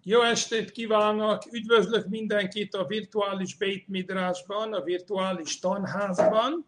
Jó estét kívánok! Üdvözlök mindenkit a virtuális Beit Midrashban, a virtuális tanházban.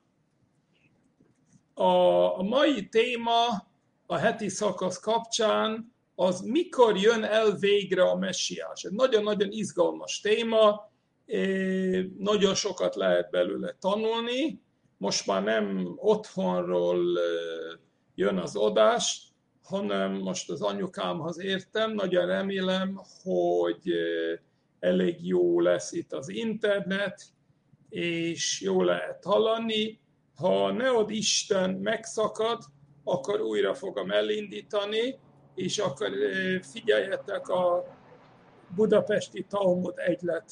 A mai téma a heti szakasz kapcsán az, mikor jön el végre a messiás. Ez nagyon-nagyon izgalmas téma, nagyon sokat lehet belőle tanulni. Most már nem otthonról jön az adás, hanem most az anyukámhoz értem. Nagyon remélem, hogy elég jó lesz itt az internet, és jól lehet hallani. Ha nehogy Isten megszakad, akkor újra fogom elindítani, és akkor figyeljetek a Budapesti Talmud Egylet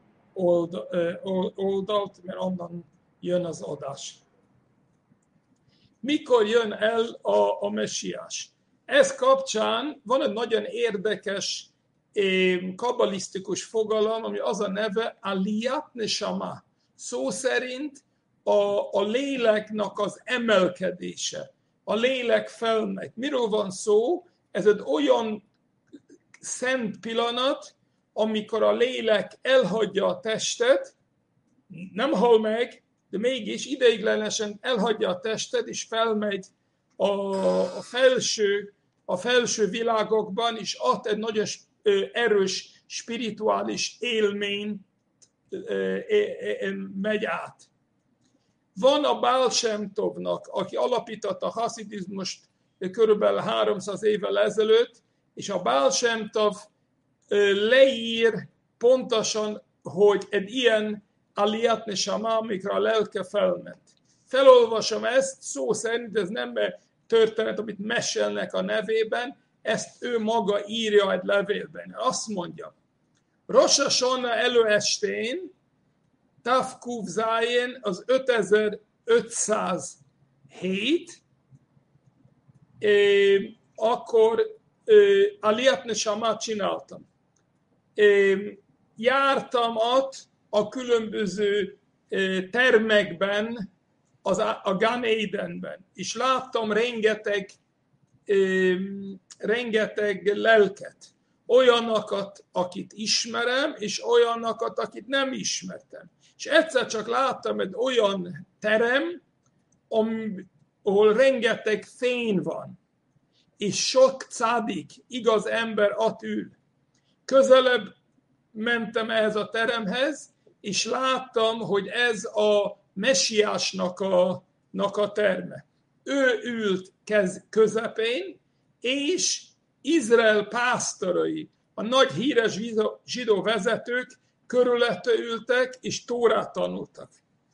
oldalt, mert onnan jön az adás. Mikor jön el a messiás? Ez kapcsán van egy nagyon érdekes kabbalisztikus fogalom, ami az a neve Aliyat Neshama. Szó szerint a léleknek az emelkedése. A lélek felmegy. Miről van szó? Ez egy olyan szent pillanat, amikor a lélek elhagyja a testet, nem hal meg, de mégis ideiglenesen elhagyja a testet, és felmegy a felső világokban, és ad egy nagyon erős spirituális élményt megy át. Van a Baal Shem Tovnak, aki alapította a haszidizmust körülbelül 300 évvel ezelőtt, és a Baal Shem Tov leír pontosan, hogy egy ilyen Aliyat Neshama, amikor a lelke felment. Felolvasom ezt, szó szerint ez nem történet, amit mesélnek a nevében, ezt ő maga írja egy levélben. Azt mondja, Rosh Hashana előestén, Tavkuv Zayin, az 5507, akkor Aliyat Neshamát csináltam. Jártam ott a különböző termekben, a Gan Edenben, és láttam rengeteg lelket. Olyanokat, akit ismerem, és olyanokat, akit nem ismertem. És egyszer csak láttam egy olyan terem, ahol rengeteg fény van, és sok cádik, igaz ember ott ül. Közelebb mentem ehhez a teremhez, és láttam, hogy ez a messiásnak a terme. Ő ült közepén, és Izrael pásztorai, a nagy híres zsidó vezetők körülötte ültek, és Tórát tanultak.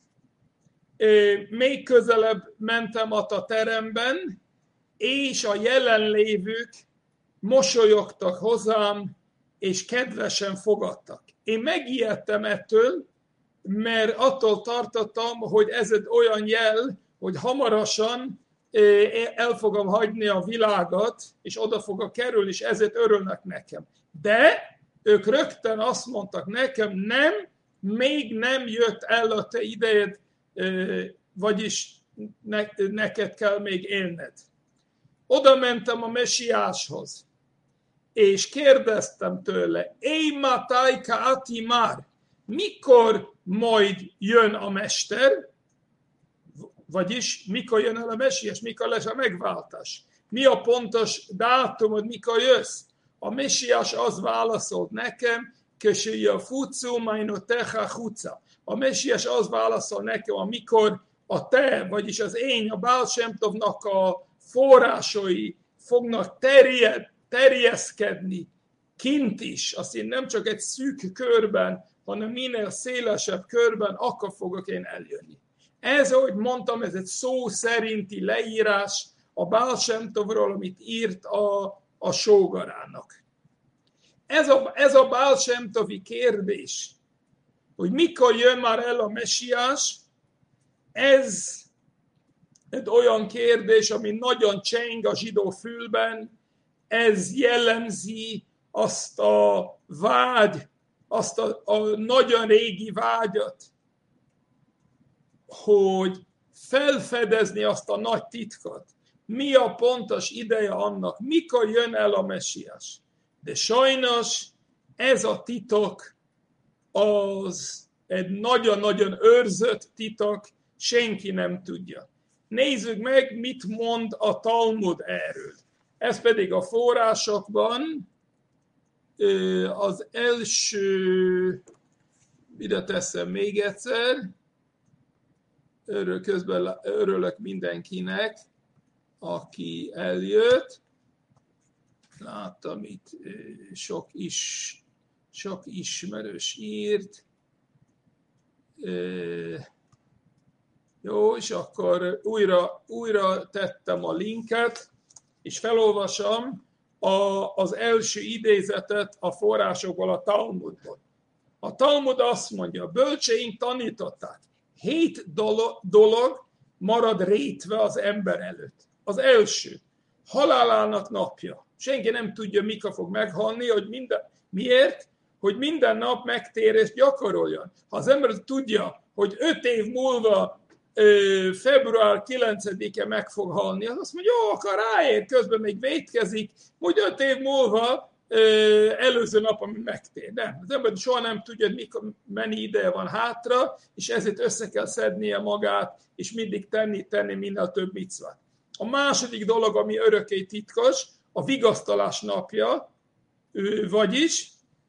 Még közelebb mentem ott a teremben, és a jelenlévők mosolyogtak hozzám, és kedvesen fogadtak. Én megijedtem ettől, mert attól tartottam, hogy ez egy olyan jel, hogy hamarosan el fogom hagyni a világot, és oda fogok kerülni, és ezért örülnek nekem. De ők rögtön azt mondtak nekem, nem, még nem jött el a te idejed, vagyis neked kell még élned. Oda mentem a messiáshoz, és kérdeztem tőle, Matai Kaati már, mikor majd jön a mester, vagyis mikor jön el a messiás, mikor lesz a megváltás. Mi a pontos dátumod, mikor jössz? A messiás az válaszolt nekem, kösülje futcu, majnotecha huca. A messiás az válaszol nekem, amikor a te, vagyis az én, a Baal Shem Tovnak a forrásai fognak terjeszkedni kint is, azt én nem csak egy szűk körben, hanem minél szélesebb körben, akkor fogok én eljönni. Ez, ahogy mondtam, ez egy szó szerinti leírás a Baal Shem Tovról, amit írt a sógorának. Ez a Baal Shem Tovi kérdés, hogy mikor jön már el a messiás, ez egy olyan kérdés, ami nagyon cseng a zsidó fülben, ez jellemzi azt a vágy, azt a nagyon régi vágyat, hogy felfedezni azt a nagy titkot. Mi a pontos ideje annak, mikor jön el a messiás. De sajnos Ez a titok az egy nagyon-nagyon őrzött titok, senki nem tudja. Nézzük meg, mit mond a Talmud erről. Ez pedig a forrásokban az első, ide teszem még egyszer, közben örülök mindenkinek, aki eljött. Láttam itt sok ismerős írt. Jó, és akkor újra tettem a linket, és felolvasom az első idézetet a forrásokból, a Talmudból. A Talmud azt mondja, bölcseink tanították, 7 dolog marad rétve az ember előtt. Az első, halálának napja. Senki nem tudja, mikor fog meghalni, miért? Hogy minden nap megtérést gyakoroljon. Ha az ember tudja, hogy 5 év múlva február 9-e meg fog halni, az azt mondja, jó, akkor ráér, közben még vétkezik, hogy 5 év múlva előző nap, ami megtér. Nem, az ember soha nem tudja, hogy mennyi ideje van hátra, és ezért össze kell szednie magát, és mindig tenni minél több micvát. A második dolog, ami örökké titkos, a vigasztalás napja, vagyis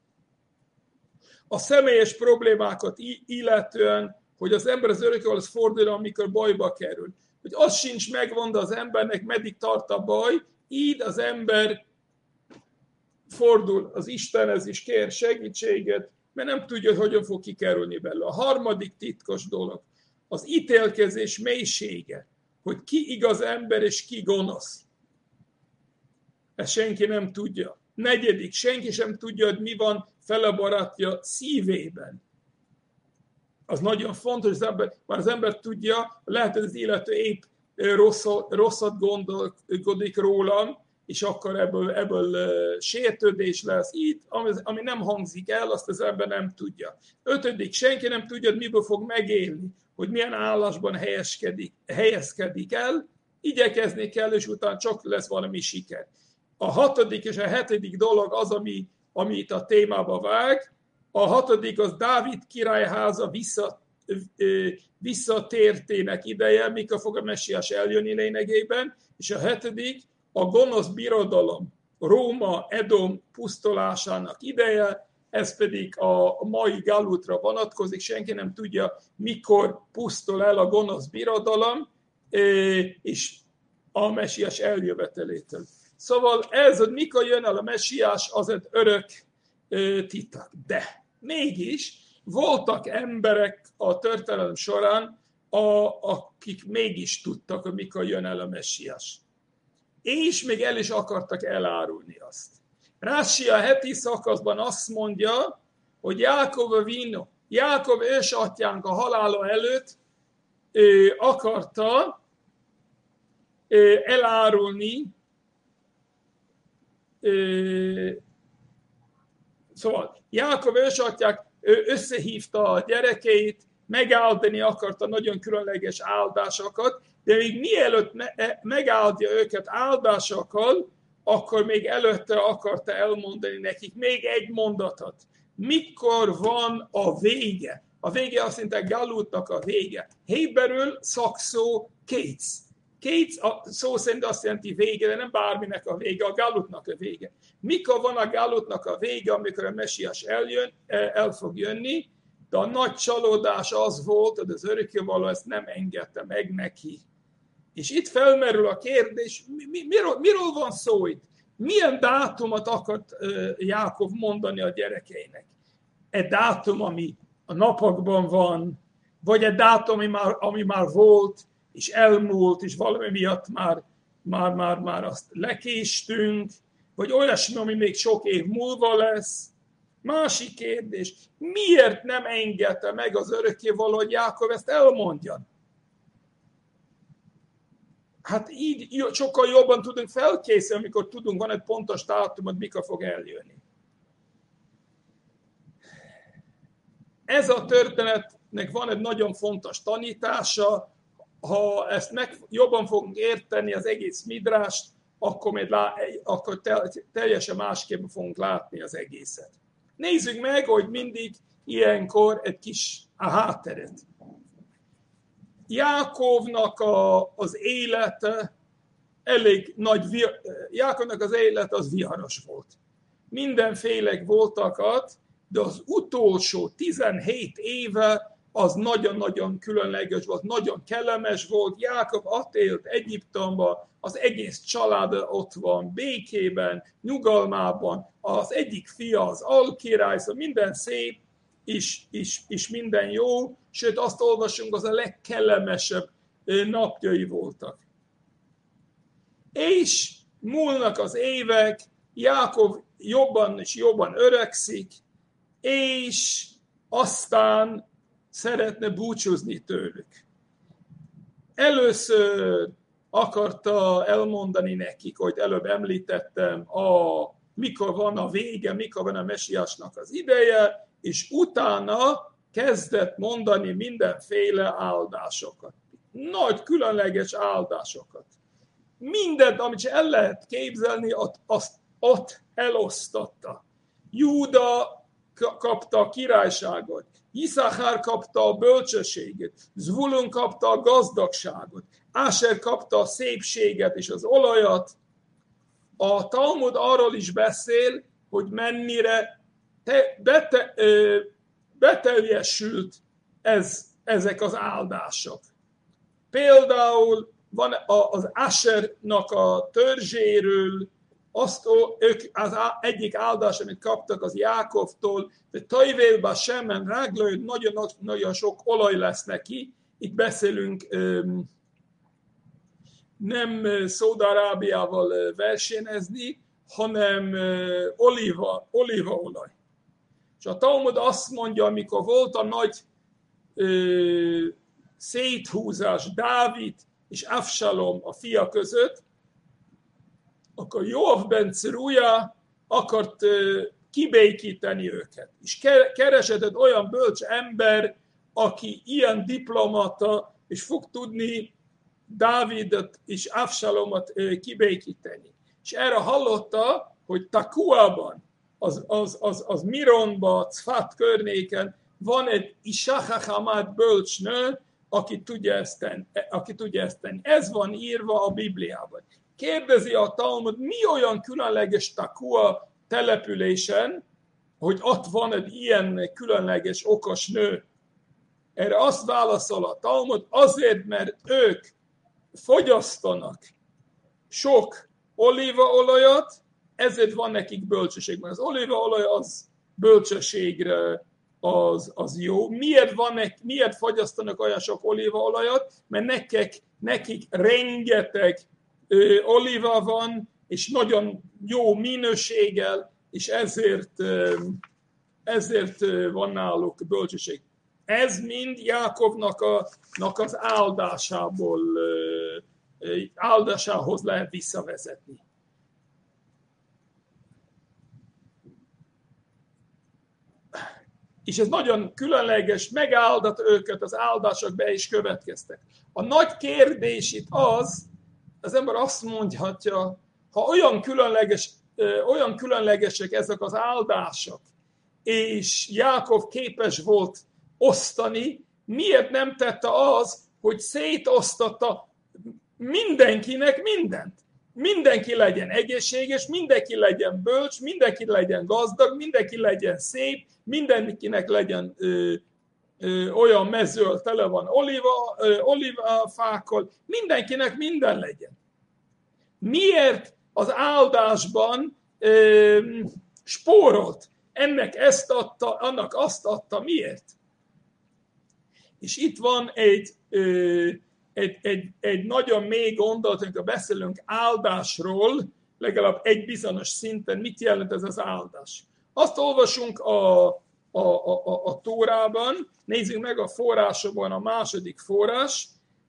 a személyes problémákat illetően, hogy az ember az örökkévalóhoz fordul, amikor bajba kerül. Hogy az sincs megmondva az embernek, meddig tart a baj, így az ember fordul az Istenhez és kér segítséget, mert nem tudja, hogy hogyan fog kikerülni belőle. A harmadik titkos dolog, az ítélkezés mélysége, hogy ki igaz ember és ki gonosz. Ezt senki nem tudja. Negyedik, senki sem tudja, hogy mi van fele barátja szívében. Az nagyon fontos, már az ember tudja, lehet, hogy az illető épp rosszat gondolkodik rólam, és akkor ebből sértődés lesz. Itt, ami nem hangzik el, azt az ember nem tudja. Ötödik, senki nem tudja, hogy miből fog megélni, hogy milyen állásban helyezkedik el, igyekezni kell, és utána csak lesz valami siker. A hatodik és a hetedik dolog az, ami itt a témába vág. A hatodik az Dávid királyháza visszatértének ideje, mikor fog a messiás eljönni lényegében, és a hetedik a gonosz birodalom, Róma, Edom pusztulásának ideje, ez pedig a mai Galutra vonatkozik, senki nem tudja, mikor pusztul el a gonosz birodalom, és a messiás eljövetelétől. Szóval ez, hogy mikor jön el a messiás, az egy örök titok. De mégis voltak emberek a történelem során, akik mégis tudtak, hogy mikor jön el a messiás. És még el is akartak elárulni azt. Rássi a heti szakaszban azt mondja, hogy Jákob ősatyánk a halála előtt akarta elárulni, szóval Jákob ősatyák összehívta a gyerekeit, megáldani akarta nagyon különleges áldásokat, de még mielőtt megáldja őket áldásokkal, akkor még előtte akarta elmondani nekik még egy mondatot. Mikor van a vége? A vége azt mondta, Galutnak a vége. Héberül szakszó kész. Kész szó szerint azt jelenti vége, de nem bárminek a vége, a Galutnak a vége. Mikor van a Galutnak a vége, amikor a messiás el fog jönni, de a nagy csalódás az volt, hogy az örökkévaló ezt nem engedte meg neki. És itt felmerül a kérdés, miről van szó itt? Milyen dátumot akart Jákob mondani a gyerekeinek? Egy dátum, ami a napokban van, vagy egy dátum, ami már volt, és elmúlt, és valami miatt már azt lekéstünk, vagy olyasmi, ami még sok év múlva lesz. Másik kérdés, miért nem engedte meg az örökkévaló, hogy Jákob ezt elmondja? Hát így sokkal jobban tudunk felkészülni, amikor tudunk, van egy pontos dátum, hogy mikor fog eljönni. Ez a történetnek van egy nagyon fontos tanítása, ha ezt jobban fogunk érteni az egész midrást, akkor teljesen másképp fogunk látni az egészet. Nézzük meg, hogy mindig ilyenkor egy kis a hátteret. Jákovnak az élete elég nagy, Jákovnak az élete az viharos volt. Mindenfélek voltakat, de az utolsó 17 éve az nagyon-nagyon különleges volt, nagyon kellemes volt. Jákob ott élt Egyiptomban, az egész család ott van, békében, nyugalmában, az egyik fia az alkirály, szóval minden szép, és minden jó, sőt azt olvasunk, az a legkellemesebb napjai voltak. És múlnak az évek, Jákob jobban és jobban öregszik, és aztán szeretne búcsúzni tőlük. Először akarta elmondani nekik, hogy előbb említettem, mikor van a vége, mikor van a mesiásnak az ideje, és utána kezdett mondani mindenféle áldásokat. Nagy, különleges áldásokat. Mindent, amit el lehet képzelni, ott elosztatta. Júda kapta a királyságot, Iszachár kapta a bölcsességet, Zvulun kapta a gazdagságot, Áser kapta a szépséget és az olajat. A Talmud arról is beszél, hogy mennyire beteljesült ezek az áldások. Például van az Ásernak a törzséről, ők az egyik áldás, amit kaptak az Jákovtól, hogy Tajvélba semmen ráglő, nagyon sok olaj lesz neki. Itt beszélünk nem Szaúd-Arábiával versenyezni, hanem olívaolaj. És a Talmud azt mondja, amikor volt a nagy széthúzás Dávid és Avsalom a fia között, akkor Joab ben Cerúja akart kibékíteni őket. És keresett olyan bölcs ember, aki ilyen diplomata, és fog tudni Dávidot és Avsalomot kibékíteni. És erre hallotta, hogy Takuában, az Mironban, Cfat környéken van egy Isha Chachamát bölcsnő, aki tudja ezt tenni. Ez van írva a Bibliában. Kérdezi a Talmud, mi olyan különleges Takua településen, hogy ott van egy ilyen különleges okos nő. Erre azt válaszol a Talmud, azért, mert ők fogyasztanak sok olívaolajat, ezért van nekik bölcsesség. Mert az olívaolaj az bölcsességre az jó. Miért fogyasztanak olyan sok olívaolajat? Mert nekik rengeteg olíva van, és nagyon jó minőséggel, és ezért van náluk bölcsesség. Ez mind Jákovnak az áldásához lehet visszavezetni. És ez nagyon különleges, megáldat őket, az áldások be is következtek. A nagy kérdés itt az ember azt mondhatja, ha olyan különlegesek ezek az áldások, és Jákov képes volt osztani, miért nem tette az, hogy szétosztatta mindenkinek mindent? Mindenki legyen egészséges, mindenki legyen bölcs, mindenki legyen gazdag, mindenki legyen szép, mindenkinek legyen olyan mező, tele van olívafákkal, mindenkinek minden legyen. Miért az áldásban spórolt? Ennek ezt adta, annak azt adta, miért? És itt van egy nagyon mély gondolat, amikor beszélünk áldásról, legalább egy bizonyos szinten, mit jelent ez az áldás. Azt olvasunk a Tórában, nézzük meg a forrásokban a második forrás,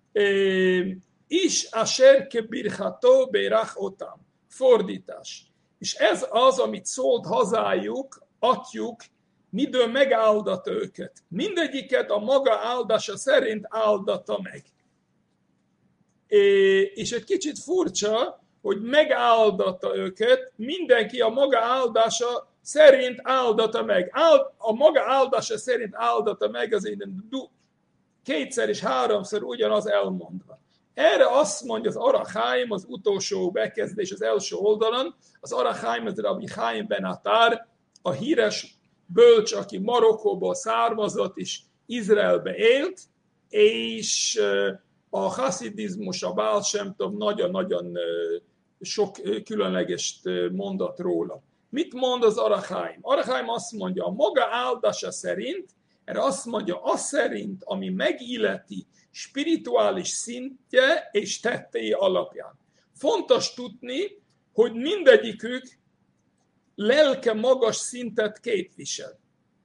is asher kebirchato berach otam, fordítás. És ez az, amit szólt hazájuk, atyuk, midől megáldatta őket. Mindegyiket a maga áldása szerint áldatta meg. És egy kicsit furcsa, hogy megáldatta őket, mindenki a maga áldása szerint áldata meg. A maga áldása szerint áldata meg, az kétszer és háromszor ugyanaz elmondva. Erre azt mondja az Arachaim, az utolsó bekezdés az első oldalon, az Arachaim, az Rabbi Chaim ben Attar, a híres bölcs, aki Marokkóból származott és Izraelbe élt, és a haszidizmus, a Baal Shem Tov nagyon-nagyon sok különleges mondat róla. Mit mond az Arachaim? Arachaim azt mondja, a maga áldása szerint, erre azt mondja, az szerint, ami megilleti spirituális szintje és tettei alapján. Fontos tudni, hogy mindegyikük lelke magas szintet képvisel.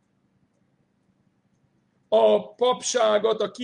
A papságot, a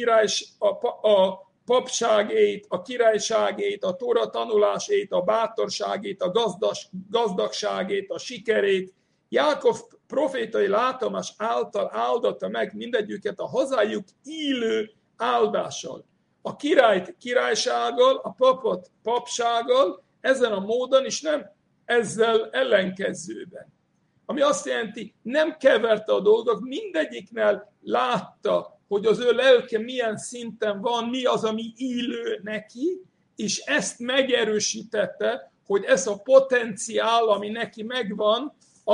papságét, a királyságét, a Tóra tanulásét, a bátorságét, a gazdagságét, a sikerét. Jákov profétai látomás által áldotta meg mindegyüket a hazájuk illő áldással. A királyt királysággal, a papot papsággal, ezen a módon is nem ezzel ellenkezőben. Ami azt jelenti, nem keverte a dolgok, mindegyiknél látta, hogy az ő lelke milyen szinten van, mi az, ami illő neki, és ezt megerősítette, hogy ez a potenciál, ami neki megvan,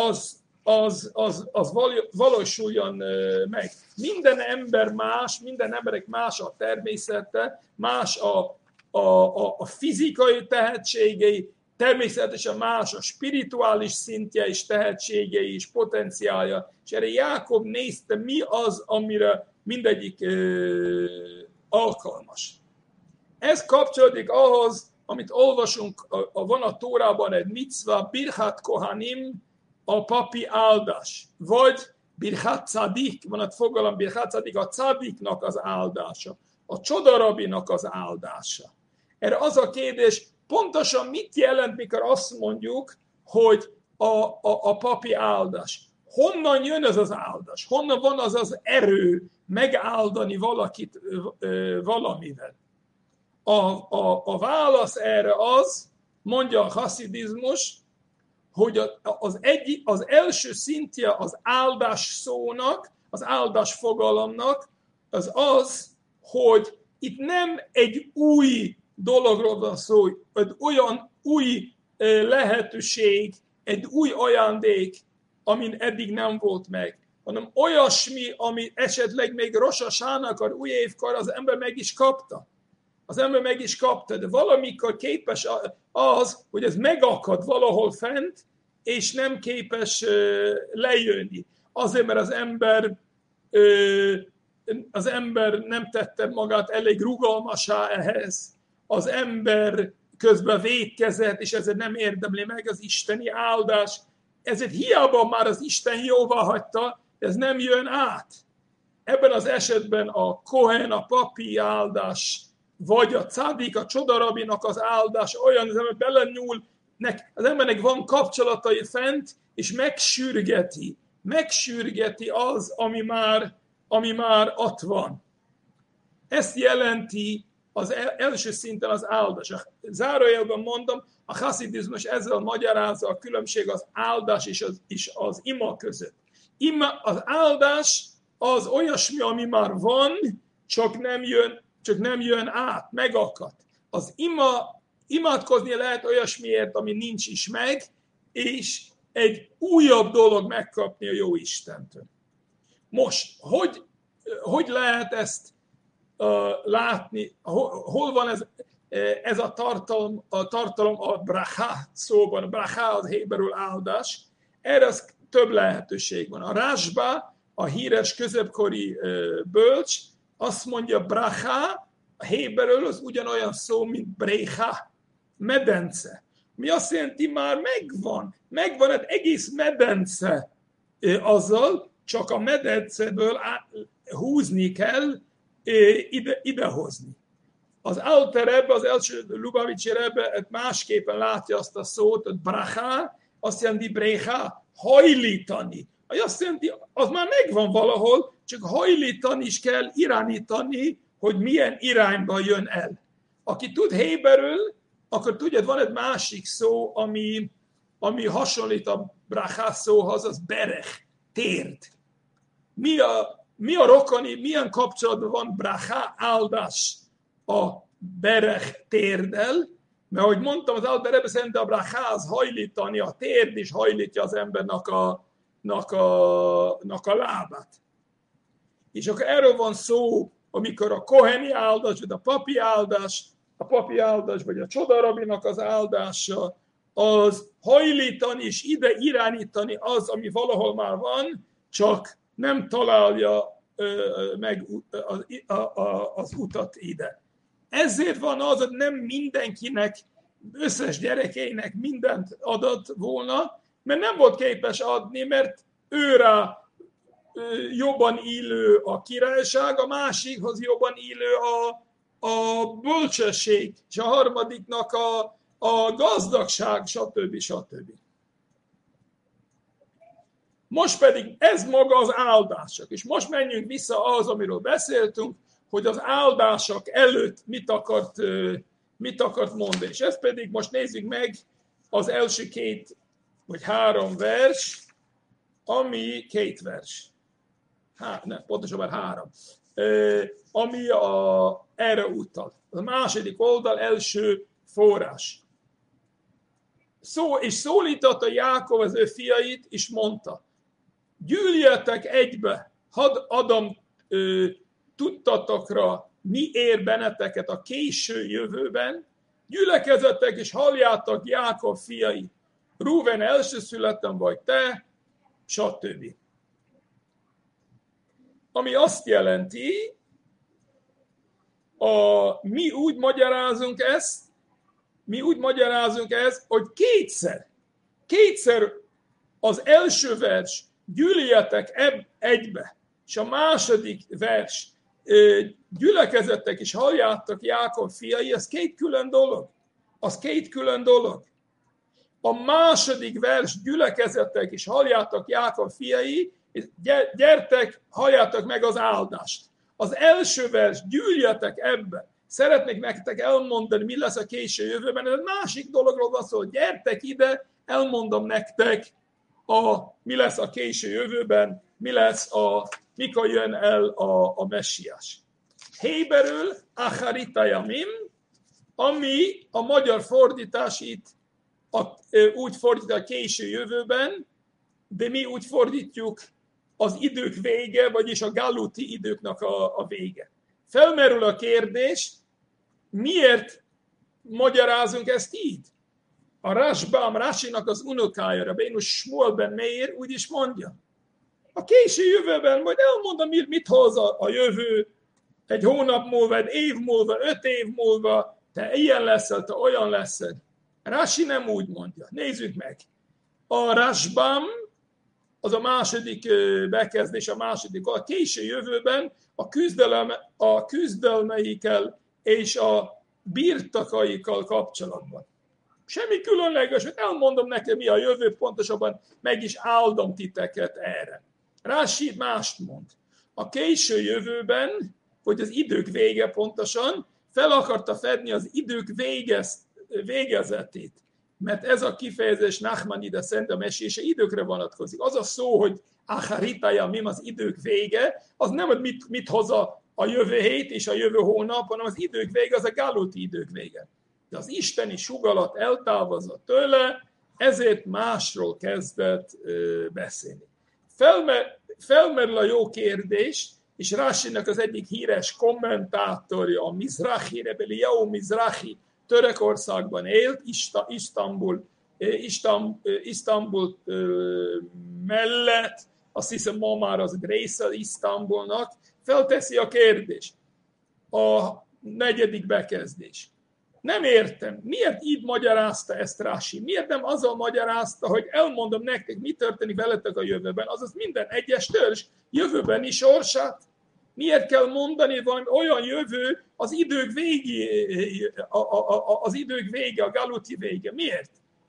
az valósuljon meg. Minden ember más, minden emberek más a természete, más a fizikai tehetségei, természetesen más a spirituális szintje és tehetségei és potenciálja. És erre Jákob nézte, mi az, amire mindegyik alkalmas. Ez kapcsolódik ahhoz, amit olvasunk, van a Tórában egy micva, Birchat Kohanim, a papi áldás, vagy Birchat Cadik, van a fogalom Birchat Cadik, a Cadiknak az áldása, a csodarabinak az áldása. Erre az a kérdés, pontosan mit jelent, mikor azt mondjuk, hogy a papi áldás? Honnan jön ez az áldás? Honnan van az az erő megáldani valakit valamivel? A válasz erre az, mondja a haszidizmus, hogy az első szintje az áldás szónak, az áldás fogalomnak, az, hogy itt nem egy új dologról van szó, egy olyan új lehetőség, egy új ajándék, amin eddig nem volt meg, hanem olyasmi, ami esetleg még Rosh Hashanah-kor, új évkor az ember meg is kapta. Az ember meg is kapta, de valamikor képes az, hogy ez megakad valahol fent, és nem képes lejönni. Azért, mert az ember nem tette magát elég rugalmasá ehhez. Az ember közben vétkezett, és ezért nem érdemli meg az isteni áldás. Ezért hiába már az Isten jóvá hagyta, ez nem jön át. Ebben az esetben a Kohen, a papi áldás, vagy a Cadik, a csodarabinak az áldás olyan, az ember belenyúl, az embernek van kapcsolatai fent, és megsürgeti az, ami már ott van. Ezt jelenti az első szinten az áldás. Zárójelben mondom, a haszidizmus ezzel magyarázza a különbség az áldás és az ima között. Az áldás az olyasmi, ami már van, csak nem jön át, megakad. Az imádkozni lehet olyasmiért, ami nincs is meg, és egy újabb dolog megkapni a jó Istentől. Most, hogy lehet ezt látni, hol van ez a tartalom a bracha szóban, a bracha az héberül áldás, erre több lehetőség van. A Rásba, a híres középkori bölcs, azt mondja, bracha, a héberül az ugyanolyan szó, mint brecha, medence. Mi azt jelenti, már megvan egy egész medence azzal, csak a medenceből húzni kell, idehozni. Az Alter Rebbe, az első Lubavitchi Rebbe másképpen látja azt a szót, hogy bracha, azt jelenti brecha, hajlítani. Azt jelenti, az már megvan valahol, csak hajlítani is kell, irányítani, hogy milyen irányba jön el. Aki tud héberül, akkor tudja, van egy másik szó, ami hasonlít a bracha szóhoz, az berech, térd. Mi a rokoni, milyen kapcsolatban van bracha, áldás a berech térddel? Mert ahogy mondtam, az Alberebe szerint a bracha az hajlítani, a térd is hajlítja az embernek a lábát. És akkor erről van szó, amikor a koheni áldás, vagy a papi áldás, vagy a csodarabinak az áldása, az hajlítani és ide irányítani az, ami valahol már van, csak nem találja meg az utat ide. Ezért van az, hogy nem mindenkinek, összes gyerekeinek mindent adott volna, mert nem volt képes adni, mert őre jobban illő a királyság, a másikhoz jobban illő a bölcsesség, és a harmadiknak a gazdagság, stb. Stb. Most pedig ez maga az áldások. És most menjünk vissza az, amiről beszéltünk, hogy az áldások előtt mit akart mondani. És ezt pedig most nézzük meg az első 2 vagy 3 vers, ami 2 vers. Pontosabban 3. Ami erre utal. A második oldal első forrás. És szólította Jákob az ő fiait, és mondta, gyűljetek egybe, hadd adom tudtatokra, mi ér benneteket a késő jövőben, gyülekezetek és halljátok Jákob fiai, Rúven elsőszülettem vagy te, stb. Ami azt jelenti, mi úgy magyarázunk ezt, hogy kétszer az első vers, gyűljetek egybe, és a második vers, gyülekezettek és halljátok Jákob fiai, az 2 külön dolog. A második vers, gyülekezettek és halljátok Jákob fiai, gyertek, halljátok meg az áldást. Az első vers, gyűljetek ebbe. Szeretnék nektek elmondani, mi lesz a késő jövőben. Ez egy másik dologról van szó, gyertek ide, elmondom nektek, mi lesz a késő jövőben, mikor jön el a messiás. Héberül acharitayamim, ami a magyar fordítás itt úgy fordítja a késő jövőben, de mi úgy fordítjuk az idők vége, vagyis a galuti időknek a vége. Felmerül a kérdés, miért magyarázunk ezt így? A Rashbam, Rashinak az unokája, Rabbeinu Shmuel ben Meir úgy is mondja. A késő jövőben majd elmondom, mit hoz a jövő, egy hónap múlva, egy év múlva, 5 év múlva, te ilyen leszel, te olyan leszel. Rashi nem úgy mondja. Nézzük meg. A Rashbam, az a második bekezdés, a késő jövőben a küzdelmeikkel és a birtokaikkal kapcsolatban. Semmi különleges, hogy elmondom nekem, mi a jövő, pontosabban meg is áldom titeket erre. Rashi mást mond. A késő jövőben, hogy az idők vége pontosan, fel akarta fedni az idők végezetét. Mert ez a kifejezés Nachmanide szerint a mesése időkre vonatkozik. Az a szó, hogy acharitayamim, az idők vége, az nem, hogy mit hoz a jövő hét és a jövő hónap, hanem az idők vége, az a galuti idők vége. De az isteni sugallat eltávozott tőle, ezért másról kezdett beszélni. Felmerül a jó kérdés, és Rashinak az egyik híres kommentátorja, a Mizrahi, Rebeliau Mizrahi, Törökországban élt, Isztambul mellett, azt hiszem ma már az része Isztambulnak, felteszi a kérdést. A 4. bekezdés. Nem értem, miért így magyarázta ezt Rashi? Miért nem azzal magyarázta, hogy elmondom nektek, mi történik veletek a jövőben, azaz minden egyes törzs jövőbeni sorsát? Miért kell mondani valami olyan jövő, az idők vége, a galuti vége? Miért?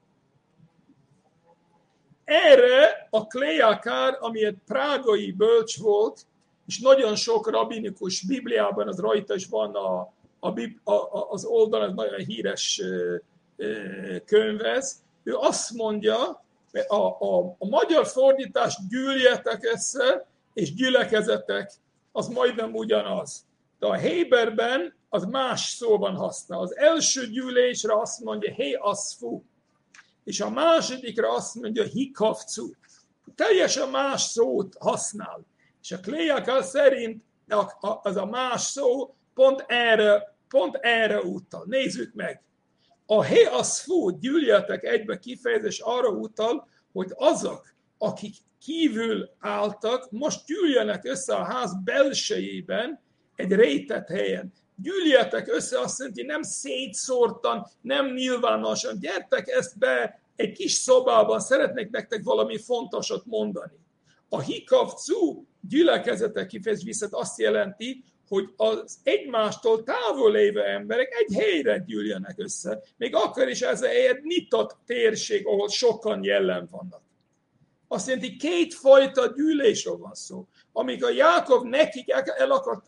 Erre a Klejakár, ami egy prágai bölcs volt, és nagyon sok rabinikus Bibliában, az rajta is van az oldalon, nagyon híres könyv ez, ő azt mondja, A magyar fordítás gyűljetek össze, és gyülekezetek, az majdnem ugyanaz. De a Héberben az más szóban használ. Az első gyűlésre azt mondja, hé, aszfu, és a másodikra azt mondja, hikavcu. Teljesen más szót használ. És a Kléjakal szerint az a más szó pont erre utal. Nézzük meg. A hé aszfu, gyűljetek egybe kifejezés arra utal, hogy azok, akik kívül álltak, most gyűljenek össze a ház belsejében, egy rejtett helyen. Gyűljetek össze azt jelenti, nem szétszórtan, nem nyilvánosan. Gyertek ezt be egy kis szobában, szeretnék nektek valami fontosat mondani. A hikavcu gyülekezetek kifejezés viszont azt jelenti, hogy az egymástól távol lévő emberek egy helyre gyűljenek össze. Még akkor is ez egy nyitott térség, ahol sokan jelen vannak. Azt jelenti, kétfajta gyűlésről van szó. Amikor Jákov nekik el akarta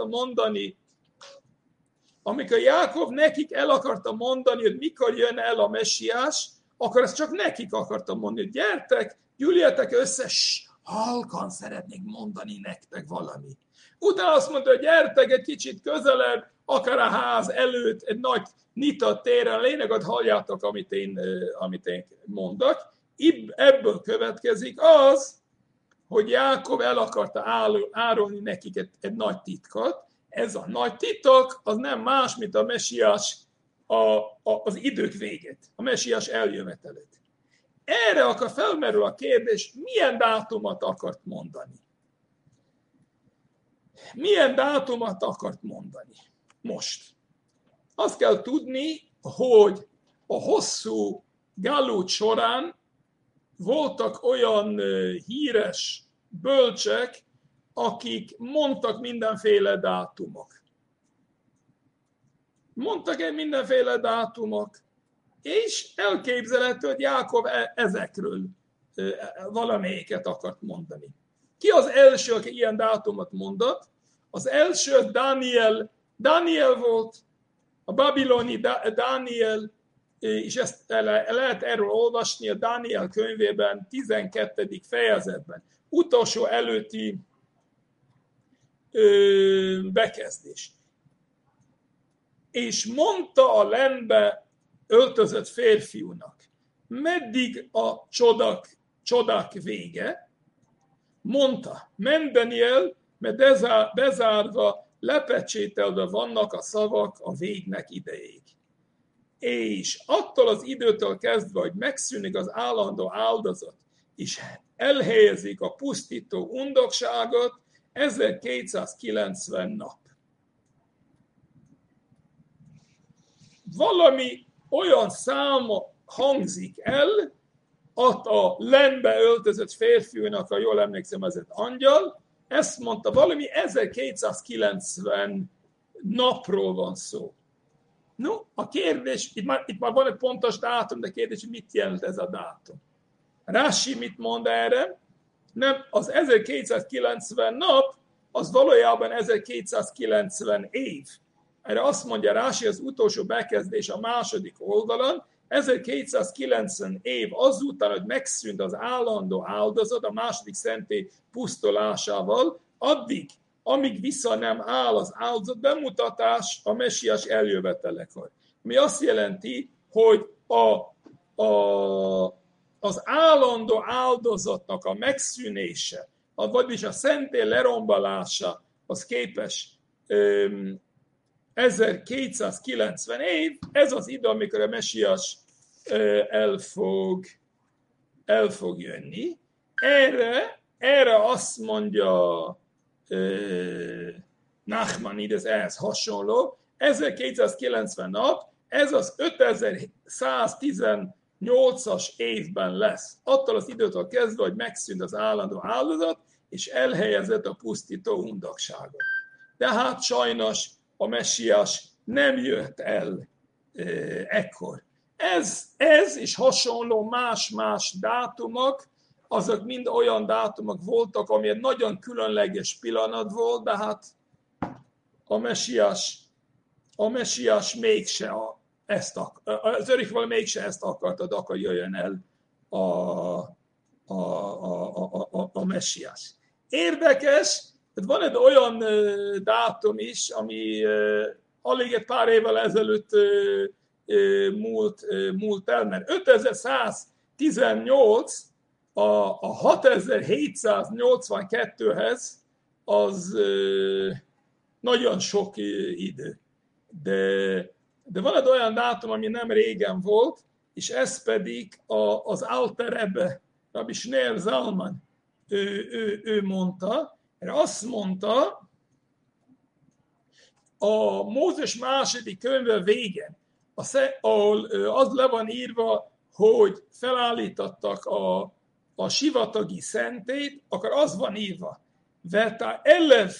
mondani, hogy mikor jön el a messiás, akkor ezt csak nekik akartam mondani, hogy gyertek, gyűljetek össze, halkan szeretnék mondani nektek valamit. Utána azt mondta, hogy gyertek egy kicsit közelebb, akár a ház előtt, egy nagy nyitott téren, lényeget halljátok, amit én mondok. Ebből következik az, hogy Jákob el akarta árulni nekik egy nagy titkot. Ez a nagy titok, az nem más, mint a messiás az idők végét, a messiás eljövetelét. Erre akkor felmerül a kérdés, milyen dátumot akart mondani? Milyen dátumot akart mondani? Most. Azt kell tudni, hogy a hosszú galút során voltak olyan híres bölcsek, akik mondtak mindenféle dátumok. És elképzelhető, hogy Jákob ezekről valamelyiket akart mondani. Ki az első, aki ilyen dátumot mondott? Az első Dániel volt, a babiloni Dániel, és ezt lehet erről olvasni a Dániel könyvében, 12. fejezetben. Utolsó előtti bekezdés. És mondta a lenbe öltözött férfiúnak, meddig a csodák vége? Mondta, menj Daniel, mert bezárva, lepecsételve vannak a szavak a végnek idejéig. És attól az időtől kezdve, hogy megszűnik az állandó áldozat, és elhelyezik a pusztító undokságot, 1290 nap. Valami olyan szám hangzik el, ott a lenbe öltözött férfiúnak, ha jól emlékszem, ez egy angyal, ezt mondta, valami 1290 napról van szó. No, a kérdés, itt már van egy pontos dátum, de kérdés, hogy mit jelent ez a dátum. Rási mit mond erre? Nem, az 1290 nap, az valójában 1290 év. Erre azt mondja Rási, az utolsó bekezdés a második oldalon, 1290 év azután, hogy megszűnt az állandó áldozat a második szentély pusztulásával, addig, amíg vissza nem áll az áldozat bemutatás a messiás eljövetelekor. Mi azt jelenti, hogy az állandó áldozatnak a megszűnése, vagyis a szentély lerombolása, az képes 1290 év, ez az idő, amikor a messiás el fog jönni. Erre azt mondja Nachmanides, ehhez hasonló, 1290 nap, ez az 5118-as évben lesz. Attól az időtől kezdve, hogy megszűnt az állandó áldozat, és elhelyezett a pusztító undokságot. Tehát sajnos a messiás nem jött el ekkor. Ez és hasonló más-más dátumok, azok mind olyan dátumok voltak, ami egy nagyon különleges pillanat volt, de hát a messiás mégse az örökkévaló mégse ezt akarta, de akkor jöjjön el a messiás. Érdekes, van egy olyan dátum is, ami alig egy pár évvel ezelőtt múlt el, mert 5118 a 6782-hez az nagyon sok idő. De van egy olyan dátum, ami nem régen volt, és ez pedig az Alter Rebbe, Rabbi Shneor Zalman, ő mondta, azt mondta, a Mózes második könyve végén, ahol az le van írva, hogy felállítottak a sivatagi szentét, akkor az van írva, Veta elef,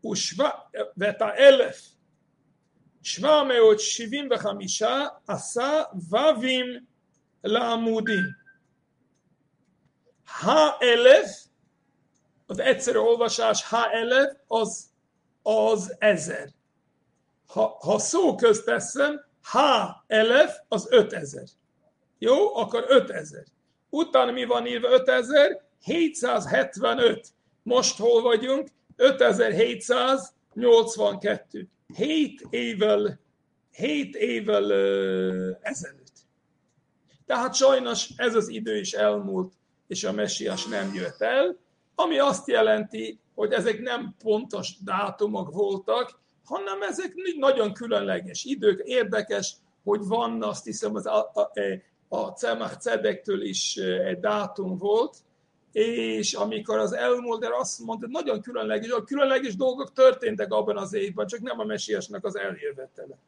Shvameot Shivim Vechamisha, Asa Vavim Lamudim. Ha-elef, az egyszerű olvasás, ha-elef, az 1000. Ha szó közt teszem, ha-elef, az 5000. Jó? Akkor 5000. Utána mi van írva 5000? 775. Most hol vagyunk? 5782. 7 évvel ezelőtt. Tehát sajnos ez az idő is elmúlt, és a messiás nem jött el, ami azt jelenti, hogy ezek nem pontos dátumok voltak, hanem ezek nagyon különleges idők. Érdekes, hogy van, azt hiszem, a Tzemach Tzedektől is egy dátum volt, és amikor az elmúlt, azt mondta, nagyon különleges dolgok történtek abban az évben, csak nem a messiásnak az eljövetele.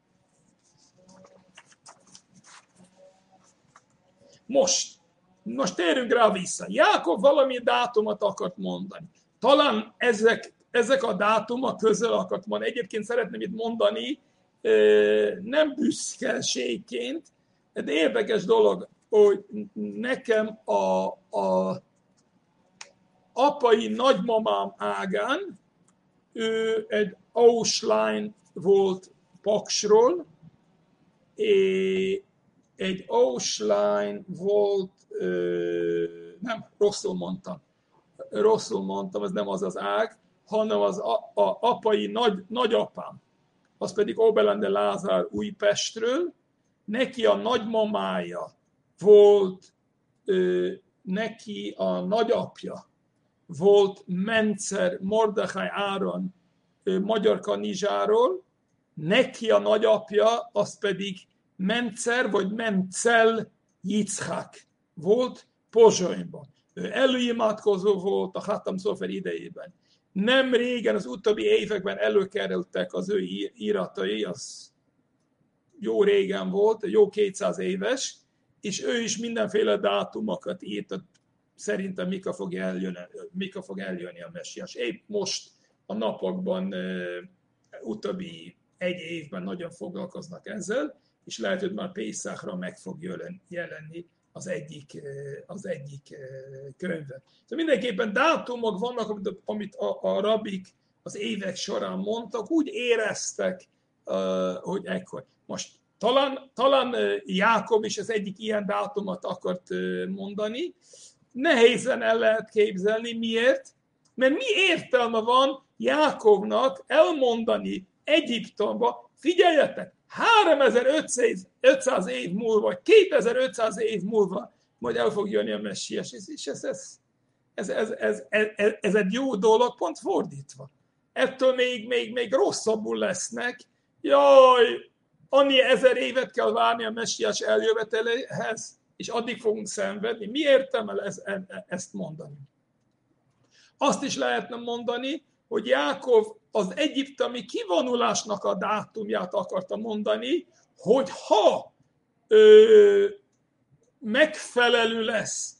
Most térjünk rá vissza. Jákob valami dátumot akart mondani. Talán ezek a dátumok közül akart mondani. Egyébként szeretném itt mondani, nem büszkeségként, de érdekes dolog, hogy nekem a apai nagymamám ágán, ő egy Auslein volt Paksról, egy Auslein volt, nem, rosszul mondtam, ez nem az az ág, hanem az apai nagyapám, az pedig Oberlande Lázár Újpestről, neki a nagymamája volt, neki a nagyapja volt Mencer Mordechai Áron Magyar Kanizsáról, neki a nagyapja, az pedig Mencer vagy Mencel Yitzhak volt Pozsonyban. Ő előimádkozó volt a Hatam Szofer idejében. Nem régen, az utóbbi években előkerültek az ő íratai, az jó régen volt, jó 200 éves, és ő is mindenféle dátumokat írt, szerintem mikor fog eljönni a messiás. Épp most a napokban, utóbbi egy évben nagyon foglalkoznak ezzel, és lehet, hogy már Pészákra meg fog jelenni az egyik könyve. Szóval mindenképpen dátumok vannak, amit a rabik az évek során mondtak, úgy éreztek, hogy ekkor. Most talán Jákob is az egyik ilyen dátumot akart mondani. Nehézen el lehet képzelni. Miért? Mert mi értelme van Jákobnak elmondani Egyiptomba, figyeljetek, 3500 év múlva, vagy 2500 év múlva majd el fog jönni a messiás, és ez egy jó dolog, pont fordítva. Ettől még rosszabbul lesznek. Jaj, annyi 1000 évet kell várni a messiás eljöveteléhez, és addig fogunk szenvedni. Mi értelme ezt mondani? Azt is lehetne mondani, hogy Jákob az egyiptomi kivonulásnak a dátumját akarta mondani, hogy ha megfelelő lesz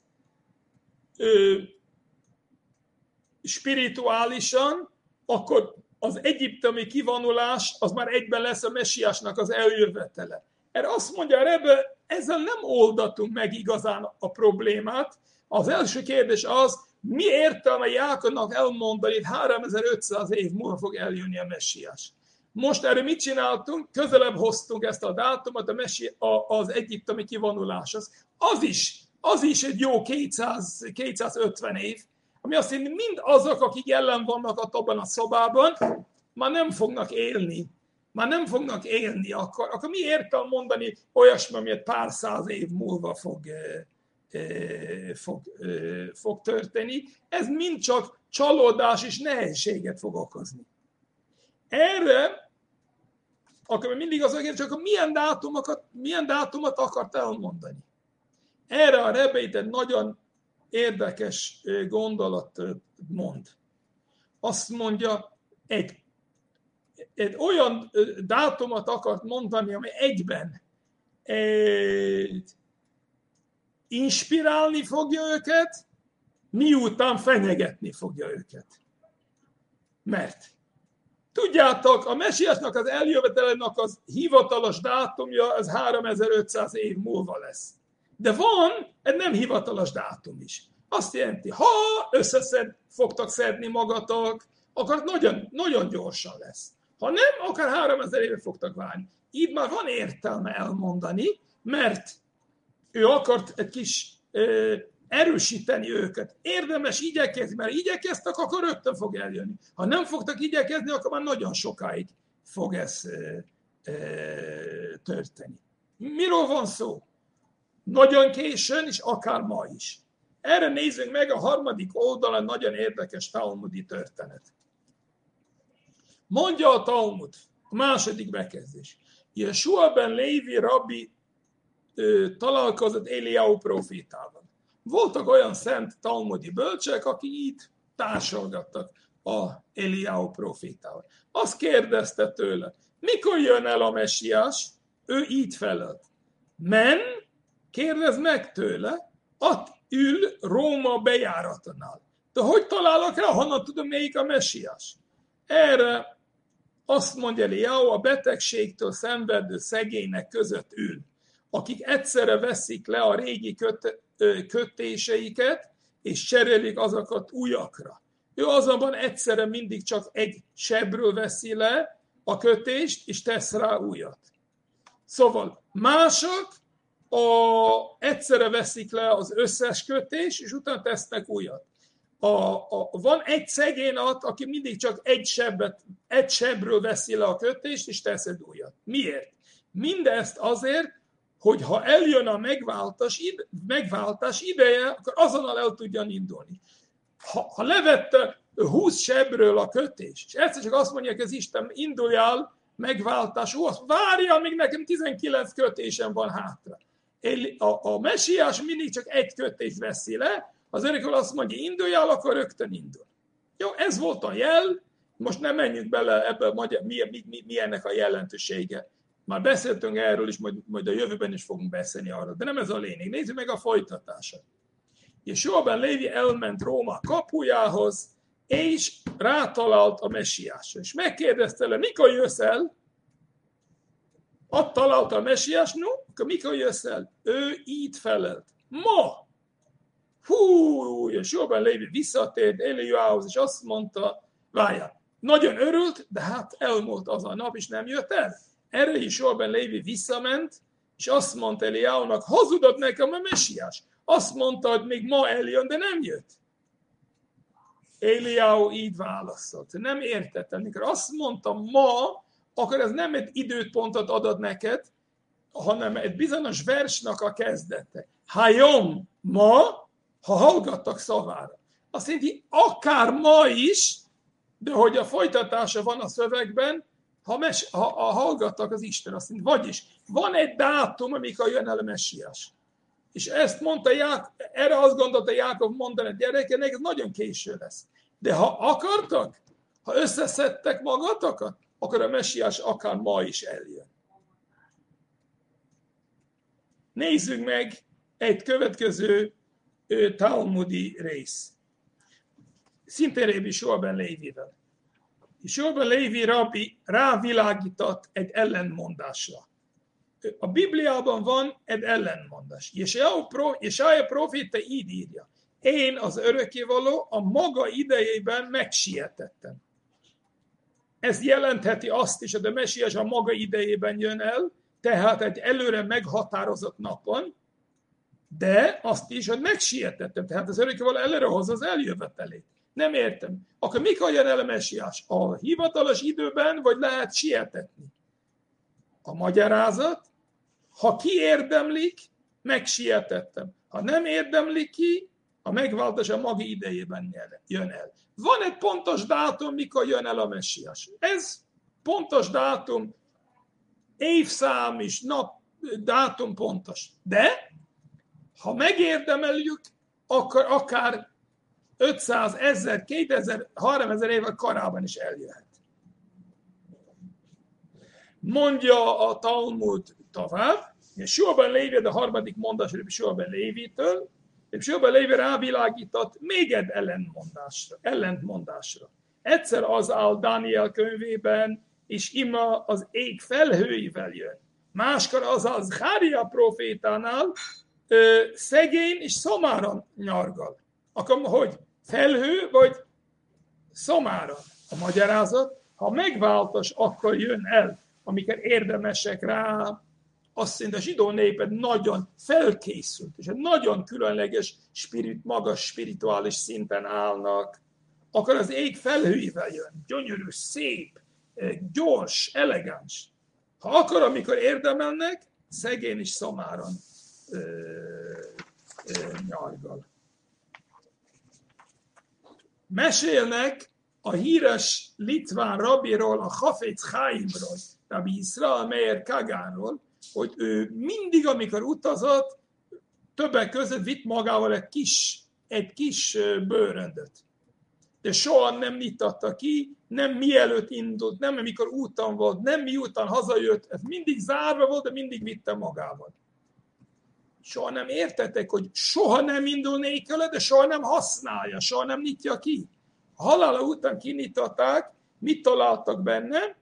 spirituálisan, akkor az egyiptomi kivonulás az már egyben lesz a messiásnak az eljövetele. Erre azt mondja a Rebbe, ezzel nem oldatunk meg igazán a problémát. Az első kérdés az, mi értelme Jákobnak elmondani, hogy 3500 év múlva fog eljönni a messiás. Most erre mit csináltunk? Közelebb hoztunk ezt a dátumot az egyiptomi kivonuláshoz. Az is az is egy jó 250 év, ami azt jelenti, mind azok, akik jelen vannak abban a szobában, már nem fognak élni. Már nem fognak élni, akkor mi értem mondani olyasmi, amit pár száz év múlva fog történni. Ez mind csak csalódás és nehézséget fog okozni. Erre, akkor mindig az kérdés, csak milyen dátumot akart elmondani. Erre a Rebbe egy nagyon érdekes gondolatot mond. Azt mondja, egy olyan dátumot akart mondani, ami egyben inspirálni fogja őket, miután fenyegetni fogja őket. Mert tudjátok, a Mesiásnak az eljövetelének az hivatalos dátumja az 3500 év múlva lesz. De van egy nem hivatalos dátum is. Azt jelenti, ha fogtok szedni magatok, akkor nagyon, nagyon gyorsan lesz. Ha nem, akár 3000 éve fogtak várni. Így már van értelme elmondani, mert ő akart egy kis erősíteni őket. Érdemes igyekezni, mert igyekeztek, akkor rögtön fog eljönni. Ha nem fogtak igyekezni, akkor már nagyon sokáig fog ez történni. Miről van szó? Nagyon későn, és akár ma is. Erre nézzünk meg a harmadik oldalon nagyon érdekes talmudi történet. Mondja a Talmud, a második bekezdés. Jesua ben Lévi rabbi találkozott Eliáhu profétával. Voltak olyan szent talmudi bölcsek, akik így társalgattak a Eliáhu profétával. Azt kérdezte tőle, mikor jön el a Mesiás? Ő így felelt. Men, kérdezd meg tőle, ott ül Róma bejáratánál. De hogy találok rá, honnan tudom, melyik a Mesiás? Erre azt mondja Eliáhu, a betegségtől szenvedő szegények között ül, akik egyszerre veszik le a régi kötéseiket, és cserélik azokat újakra. Ő azonban egyszerre mindig csak egy sebről veszi le a kötést, és tesz rá újat. Szóval mások egyszerre veszik le az összes kötést, és utána tesznek újat. Van egy szegény, aki mindig csak egy sebről veszi le a kötést, és tesz egy újat. Miért? Mindezt azért, hogy ha eljön a megváltás ideje, akkor azonnal el tudjan indulni. Ha levette 20 sebről a kötést, és egyszer csak azt mondják, az Isten, induljál, megváltás, várjál, még nekem 19 kötésem van hátra. A Mesiás mindig csak egy kötést veszi le, az örököl azt mondja, induljál, akkor rögtön indul. Jó, ez volt a jel, most nem menjünk bele ebbe, mi ennek a jelentősége. Már beszéltünk erről is, majd a jövőben is fogunk beszélni arról, de nem ez a lényeg. Nézzük meg a folytatását. Jesua ben Lévi elment Róma kapujához, és rátalált a Mesiásra. És megkérdezte le, mikor jössz el? Ott találta a Mesiás, no, akkor mikor jössz el? Ő így felelt. Ma! Jesua ben Lévi visszatért Eliához, és azt mondta, várjál, nagyon örült, de hát elmúlt az a nap, és nem jött el. Erre Jesua ben Lévi visszament, és azt mondta Eliáhunak, hazudott nekem a Mesiás. Azt mondta, hogy még ma eljön, de nem jött. Eliáhu így válaszolt. Nem értettem. Mikor azt mondta ma, akkor ez nem egy időpontot adott neked, hanem egy bizonyos versnak a kezdete. Hayom, ma, ha hallgattak szavára. Azt jelenti, akár ma is, de hogy a folytatása van a szövegben, ha hallgattak az Isten, azt mondja, vagyis van egy dátum, amikor jön el a Mesiás. És ezt mondta erre azt gondolta Jákob mondani a gyerekének, ez nagyon késő lesz. De ha akartak, ha összeszedtek magatokat, akkor a Mesiás akár ma is eljön. Nézzük meg egy következő talmudi rész. Szintén Jesua ben Lévivel. Jesua ben Lévi rabbi rávilágított egy ellenmondásra. A Bibliában van egy ellenmondás. Jesaja proféta így írja. Én az örökkévaló a maga idejében megsietettem. Ez jelentheti azt is, hogy a Mesiás a maga idejében jön el, tehát egy előre meghatározott napon, De azt is, hogy megsietettem. Tehát az örökkévaló előre hozza az eljövetelét. Nem értem. Akkor mikor jön el a messiás? A hivatalos időben, vagy lehet sietetni? A magyarázat, ha kiérdemlik, megsietettem. Ha nem érdemlik ki, a megváltás a maga idejében jön el. Van egy pontos dátum, mikor jön el a messiás. Ez pontos dátum, évszám és nap dátum pontos. De ha megérdemeljük, akkor akár 500, 1000, 2000, 3000 évvel korábban is eljöhet. Mondja a Talmud tovább, Sua ben Lévi, a harmadik mondás Sua ben Lévitől, Sua ben Lévi rávilágított még egy ellentmondásra. Egyszer az áll Dániel könyvében, és ima az ég felhőivel jön. Máskor az áll Zachariah profétánál, szegény és szomáron nyargal. Akkor hogy? Felhő vagy szomáron? A magyarázat, ha megváltás, akkor jön el, amikor érdemesek rá, azt szerint a zsidó néped nagyon felkészült, és egy nagyon különleges, magas spirituális szinten állnak, akkor az ég felhőivel jön, gyönyörű, szép, gyors, elegáns. Ha akkor, amikor érdemelnek, szegény és szomáron nyargal. Mesélnek a híres litván rabbiról, a Chafetz Chaimról, Rabbi Yisrael Meir Kagánról, hogy ő mindig, amikor utazott, többek között vitt magával egy kis bőröndöt. De soha nem nyitatta ki, nem mielőtt indult, nem amikor úton volt, nem miután hazajött, ez mindig zárva volt, de mindig vitte magával. Soha nem értettek, hogy soha nem indul nélküle, de soha nem használja, soha nem nyitja ki. A halála után kinyitották, mit találtak benne?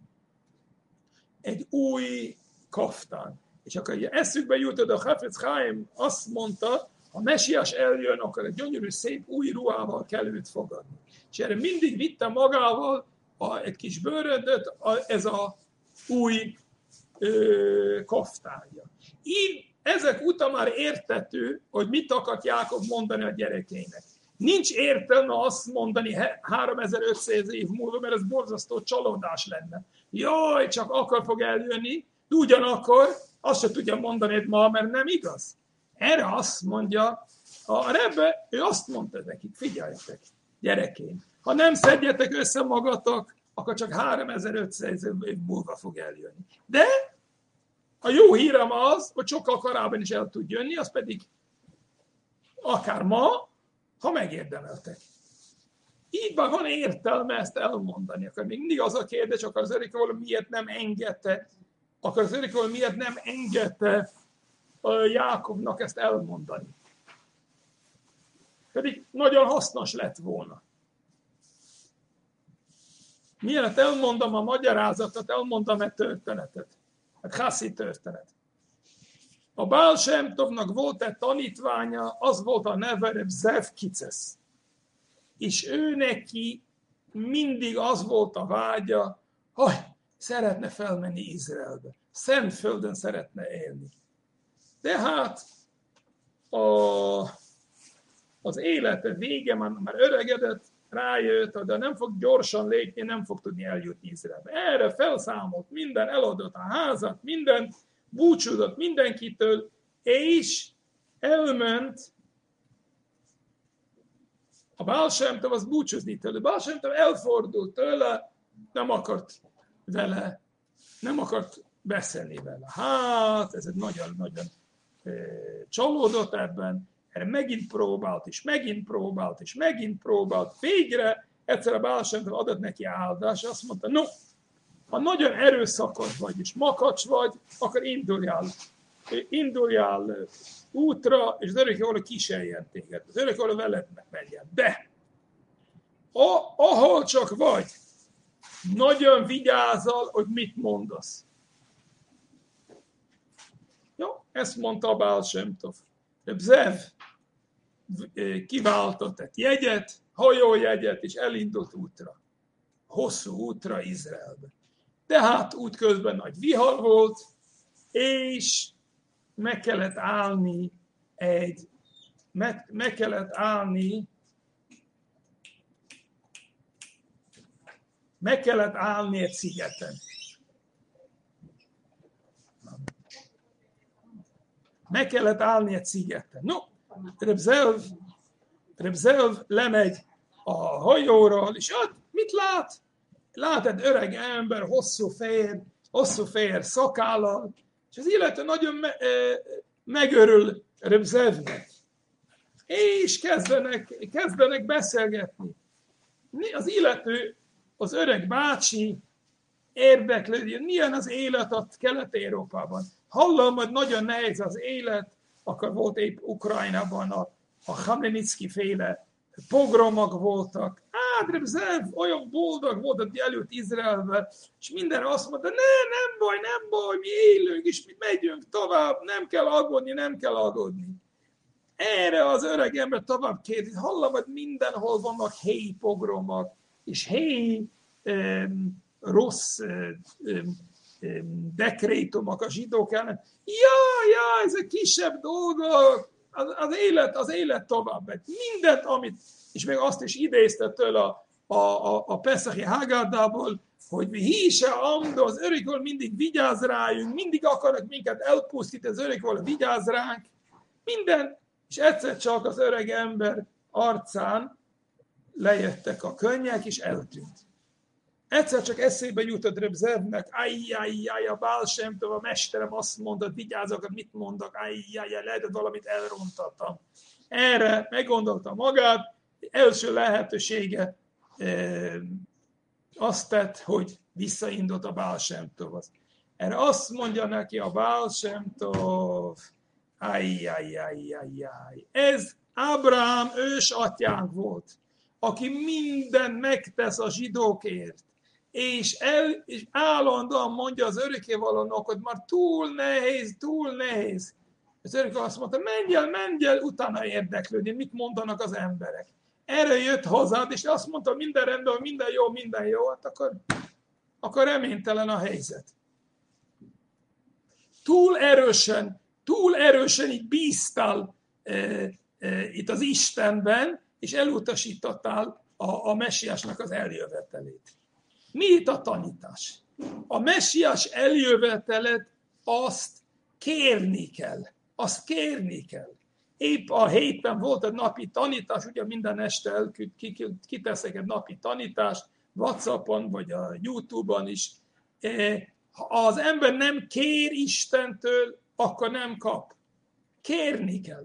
Egy új kaftán. És akkor eszükbe jutott a Chafetz Chaim, azt mondta, ha mesiás eljön, akkor egy gyönyörű szép új ruhával kell őt fogadni. És erre mindig vitte magával egy kis bőröndöt, ez a új kaftánja. Így ezek után már értető, hogy mit akart Jákob mondani a gyerekeinek. Nincs értelme azt mondani 3500 év múlva, mert ez borzasztó csalódás lenne. Jaj, csak akkor fog eljönni, ugyanakkor azt se tudja mondani ma, mert nem igaz. Erre azt mondja a Rebbe, ő azt mondta nekik, figyeljetek, gyerekeim, ha nem szedjetek össze magatok, akkor csak 3500 év múlva fog eljönni. De a jó hírem az, hogy sokkal korábban is el tud jönni, az pedig akár ma, ha megérdemeltek. Így van értelme ezt elmondani. Akkor még mindig az a kérdés, akkor az örökkévaló miért nem engedte, Jákobnak ezt elmondani. Pedig nagyon hasznos lett volna. Mielőtt elmondom a magyarázatot, elmondom egy történetet. Egy chassid történet. A Baal Shem Tovnak volt egy tanítványa, az volt a neve Reb Zev Kicesz. És ő neki mindig az volt a vágya, hogy szeretne felmenni Izraelbe. Szentföldön szeretne élni. De hát az élete vége, már öregedett, rájött, de nem fog gyorsan lépni, nem fog tudni eljutni Izraelbe. Erre felszámolt minden, eladott a házat, mindent, búcsúzott mindenkitől, és elment a Baal Shem Tov, az búcsúzni tőle. Baal Shem Tov elfordult tőle, nem akart beszélni vele. Hát, ez egy nagyon-nagyon csalódott ebben, erre megint próbált. Végre egyszer a Baal Shem Tov adott neki áldást, azt mondta, no, ha nagyon erőszakos vagy és makacs vagy, akkor induljál útra, és az örökkévaló kísérjen téged. Az örökkévaló veled menjen. De, ahol csak vagy, nagyon vigyázzal, hogy mit mondasz. Jó, ezt mondta a Baal Shem Tov. Reb Zev kiváltott egy jegyet, hajójegyet, és elindult útra. Hosszú útra Izraelbe. Tehát útközben nagy vihar volt, és meg kellett állni meg kellett állni egy szigeten. Meg kellett állni egy szigeten. No, Reb Zelv lemegy a hajóról, és ott mit lát? Lát egy öreg ember, hosszú fehér szakállal, és az illető nagyon megörül Reb Zelvnek. És kezdenek beszélgetni. Az illető, az öreg bácsi érdeklődik, milyen az élet ott Kelet-Európában. Hallom, hogy nagyon nehéz az élet, akkor volt épp Ukrajnában a Khmelnytsky féle pogromok voltak. Reb Zelv olyan boldog volt, hogy előtt Izraelbe, és mindenre azt mondta, nem baj, mi élünk, és mi megyünk tovább, nem kell aggódni. Erre az öreg ember tovább kérdezi, hallom, hogy mindenhol vannak helyi pogromok, és helyi rossz dekrétumok a zsidók ellen. Ja, ezek kisebb dolgok, az élet tovább megy. Mindent, és még azt is idézte tőle a Peszachi Haggadából, hogy mi híse amdo, az örökről mindig vigyáz rájunk, mindig akarnak minket elpusztítani, az örökről vigyáz ránk, minden, és egyszer csak az öreg ember arcán lejöttek a könnyek, és eltűnt. Egyszer csak eszébe jutott Reb Zelvnek, a Baal Shem Tov, a mesterem azt mondta, vigyázzak, mit mondok, lehet, hogy valamit elrontottam. Erre meggondolta magát, első lehetősége azt tett, hogy visszaindult a Baal Shem Tovhoz. Erre azt mondja neki a Baal Shem Tov, ez Ábrahám ősatyánk volt, aki mindent megtesz a zsidókért, és állandóan mondja az örökkévalónak, hogy már túl nehéz. Az örökkévaló azt mondta, menj el, utána érdeklődni, mit mondanak az emberek. Erre jött hozzád, és azt mondta, minden rendben, minden jó, hát akkor reménytelen a helyzet. Túl erősen így bíztál itt az Istenben, és elutasítottál a messiásnak az eljövetelét. Mi itt a tanítás? A messiás eljövetelet azt kérni kell. Épp a héten volt egy napi tanítás, ugye minden este kiteszek egy napi tanítást, WhatsAppon vagy a YouTube-on is. Ha az ember nem kér Istentől, akkor nem kap. Kérni kell.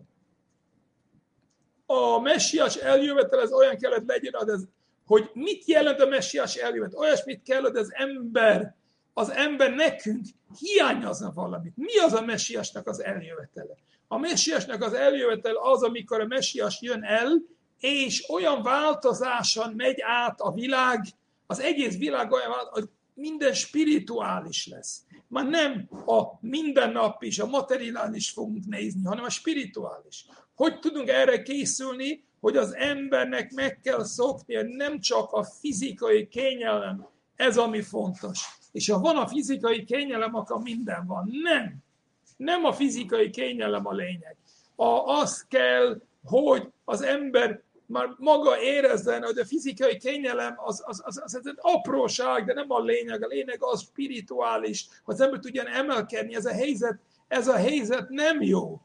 A messiás eljövetel az olyan kellett legyen, hogy mit jelent a messiás eljövetel? Olyasmit kell, hogy az ember nekünk hiányozna valamit. Mi az a messiásnak az eljövetele? A messiásnak az eljövetel az, amikor a messiás jön el, és olyan változáson megy át a világ, az egész világ olyan, hogy minden spirituális lesz. Már nem a mindennapi és a materiális fogunk nézni, hanem a spirituális. Hogy tudunk erre készülni, hogy az embernek meg kell szoknia, nem csak a fizikai kényelem, ez ami fontos. És ha van a fizikai kényelem, akkor minden van. Nem a fizikai kényelem a lényeg. Az kell, hogy az ember már maga érezzen, hogy a fizikai kényelem az egy apróság, de nem a lényeg. A lényeg az spirituális, hogy az ember tudjon emelkedni. Ez a helyzet nem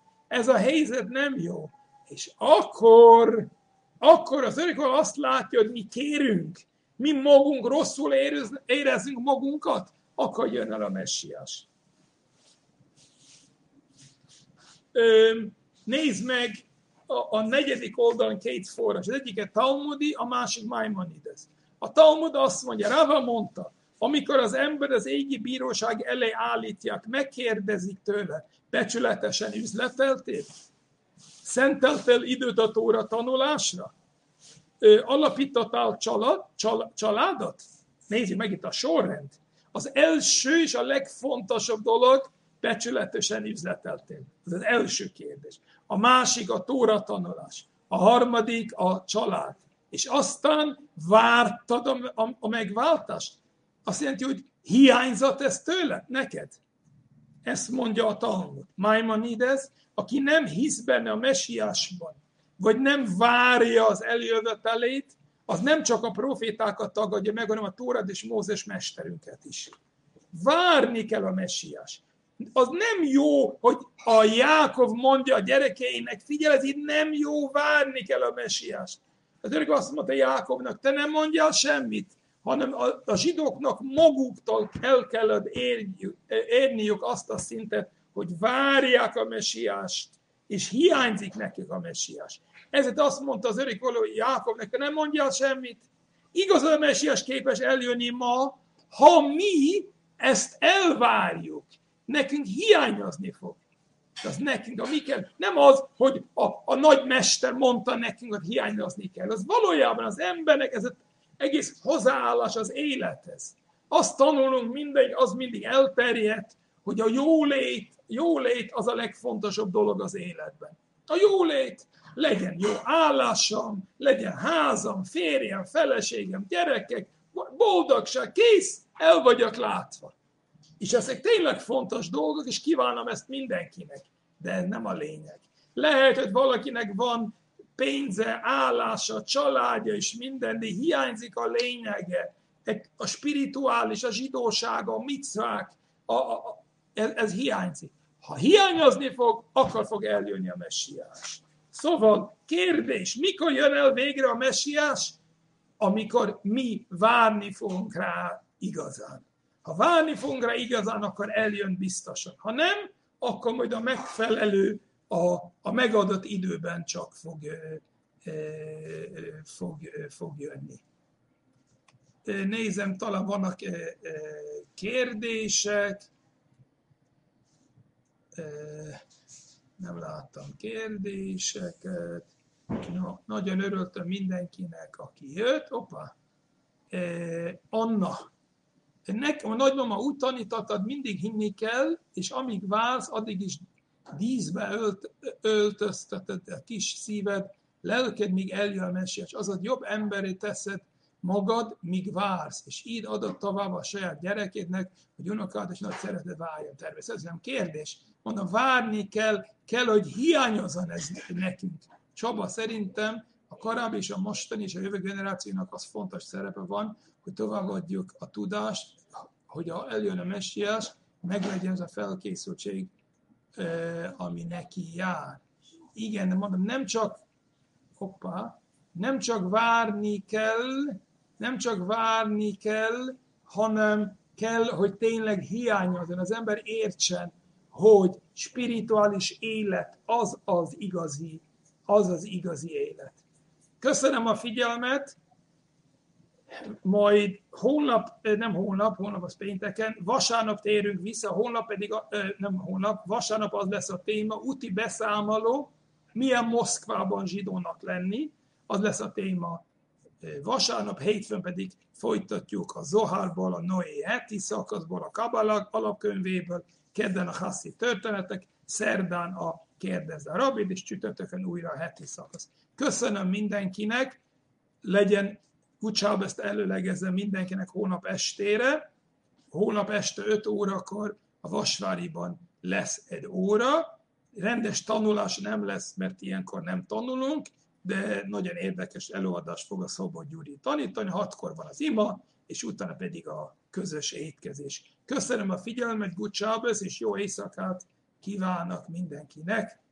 jó. És akkor az örökkévaló azt látja, hogy mi kérünk, mi magunk rosszul érezzünk magunkat, akkor jön el a messiás. Nézd meg a 4. oldalon 2 forrás. Az egyik Talmudi, a másik Maimonides. A Talmud azt mondja, Rava mondta, amikor az ember az égi bíróság elé állítják, megkérdezik tőle, becsületesen üzleteltél? Szenteltél időt a Tóra tanulásra? Alapítottál családot? Nézzük meg itt a sorrend. Az első és a legfontosabb dolog, becsületesen üzleteltél. Ez az első kérdés. A másik a Tóra tanulás. A harmadik a család. És aztán vártad a megváltást. Azt jelenti, hogy hiányzott ez tőle, neked. Ezt mondja a Talmud. Maimonides, aki nem hisz benne a messiásban, vagy nem várja az eljövetelét, az nem csak a profétákat tagadja meg, hanem a Tórát és Mózes mesterünket is. Várni kell a messiás. Az nem jó, hogy a Jákov mondja a gyerekeinek, figyelj, ez így nem jó, várni kell a messiást. Az öreg azt mondta Jákobnak, te nem mondjál semmit, hanem a zsidóknak maguktól el kellett érniük azt a szintet, hogy várják a messiást, és hiányzik nekik a messiás. Ezért azt mondta az öreg való Jákobnak, te nem mondjál semmit. Igaz, a messiás képes eljönni ma, ha mi ezt elvárjuk. Nekünk hiányozni fog. Az nekünk, nem az, hogy a nagymester mondta nekünk, hogy hiányozni kell. Az valójában az embernek ez az egész hozzáállás az élethez. Azt tanulunk az mindig elterjedt, hogy a jólét az a legfontosabb dolog az életben. A jólét, legyen jó állásom, legyen házam, férjem, feleségem, gyerekek, boldogság, kész, el vagyok látva. És ezek tényleg fontos dolgok, és kívánom ezt mindenkinek, de ez nem a lényeg. Lehet, hogy valakinek van pénze, állása, családja és minden, de hiányzik a lényege, a spirituális, a zsidóság, a micvák, ez hiányzik. Ha hiányozni fog, akkor fog eljönni a messiás. Szóval kérdés, mikor jön el végre a messiás? Amikor mi várni fogunk rá igazán. Ha várni fogunk rá igazán, akkor eljön biztosan. Ha nem, akkor majd a megfelelő, a megadott időben csak fog jönni. Nézem, talán vannak kérdések. Nem láttam kérdéseket. No, nagyon örültem mindenkinek, aki jött. Hoppá. Anna. Nekem a nagymama úgy tanítottad, mindig hinni kell, és amíg vársz, addig is díszbe öltözteted a kis szíved, lelked, míg eljön a messiás. Azaz jobb emberé teszed magad, míg vársz, és így adod tovább a saját gyerekédnek, hogy unokád és nagy szeretet váljon. Természetesen kérdés. Mondom, várni kell, hogy hiányozzon ez nekünk. Csaba, szerintem a korábbi és a mostani és a jövő generációnak az fontos szerepe van, hogy továbbadjuk a tudást, hogy ha eljön a messiás, meglegyen ez a felkészültség, ami neki jár. Igen, de mondom, nem csak várni kell, hanem kell, hogy tényleg hiányozzon. Az ember értsen, hogy spirituális élet az igazi élet. Köszönöm a figyelmet, majd holnap az pénteken, vasárnap térünk vissza, vasárnap az lesz a téma, úti beszámoló, milyen Moszkvában zsidónak lenni, az lesz a téma vasárnap, hétfőn pedig folytatjuk a Zohárból, a Noé heti szakaszból, a Kabbalah alapkönyvéből, kedden a Haszi történetek, szerdán a Kérdezz a Rabid, és csütörtökön újra a heti szakasz. Köszönöm mindenkinek, legyen Gucsább, ezt előlegezem mindenkinek hónap estére. Hónap este 5 órakor a Vasváriban lesz egy óra. Rendes tanulás nem lesz, mert ilyenkor nem tanulunk, de nagyon érdekes előadást fog a Szabó Gyuri tanítani. 6-kor van az ima, és utána pedig a közös étkezés. Köszönöm a figyelmet, Gucsább, és jó éjszakát kívánok mindenkinek!